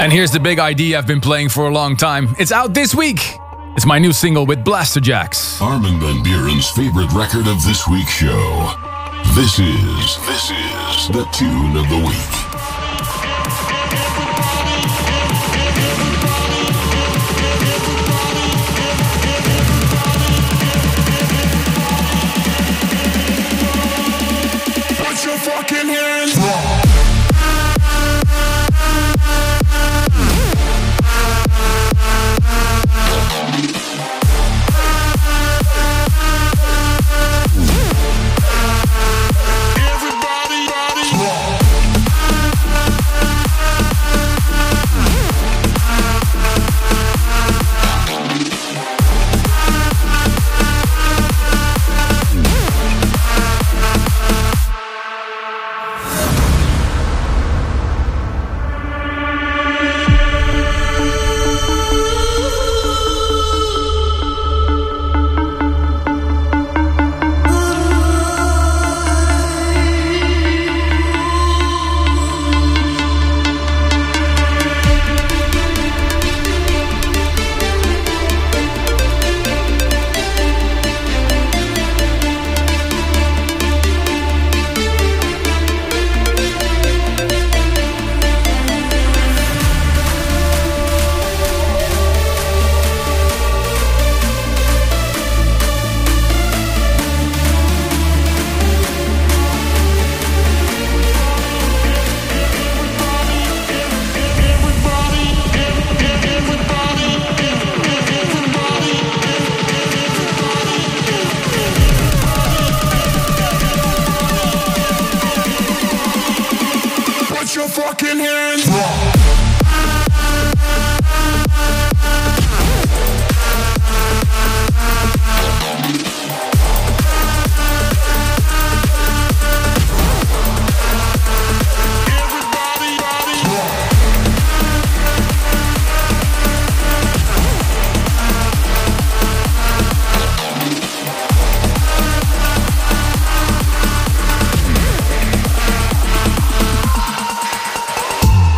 And here's the big idea I've been playing for a long time. It's out this week. It's my new single with Blasterjaxx. Armin van Buuren's favorite record of this week's show. This is the tune of the week. Put your fucking hands up. Put your fucking hands up.